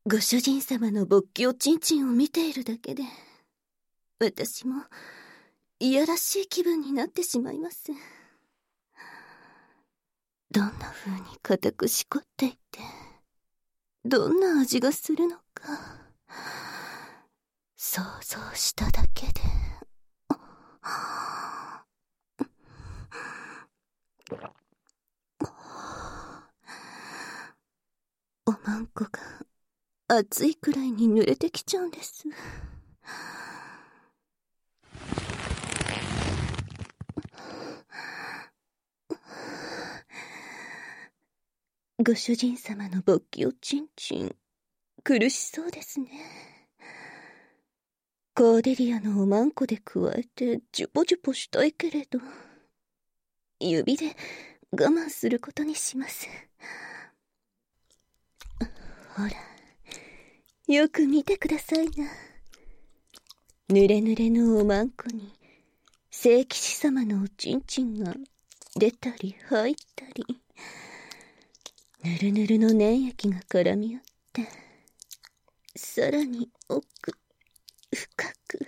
ご主人様の勃起おちんちんを見ているだけで、私もいやらしい気分になってしまいます。どんな風に固くしこっていて、どんな味がするのか、想像しただけで。おまんこが熱いくらいに濡れてきちゃうんです。ご主人様の勃起おちんちん、苦しそうですね。コーデリアのおまんこで加えてジュポジュポしたいけれど、指で我慢することにします。ほら、よく見てくださいな。濡れ濡れのおまんこに聖騎士様のおちんちんが出たり入ったり、ぬるぬるの粘液が絡み合って、さらに奥深く、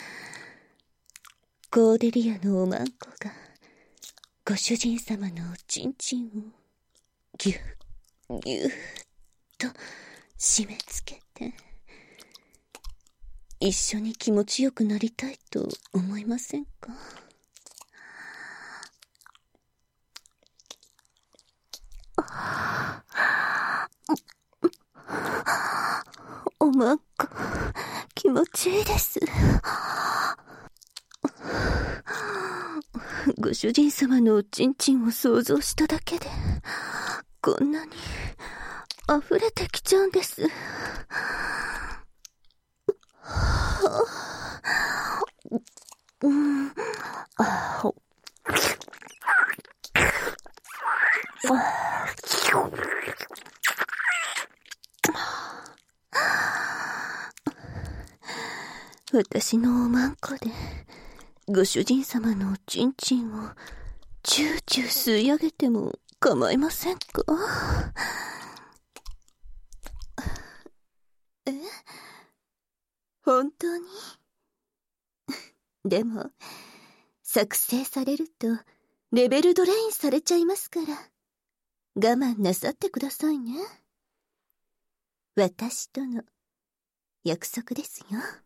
コーデリアのおまんこがご主人様のおちんちんをぎゅっぎゅっと締め付けて、一緒に気持ちよくなりたいと思いませんか？おまんこ、気持ちいいです。ご主人様のおちんちんを想像しただけで、こんなに溢れてきちゃうんです。私のおまんこでご主人様のおちんちんをチューチュー吸い上げても構いませんか？え？本当に？でも作成されるとレベルドレインされちゃいますから、我慢なさってくださいね。私との約束ですよ。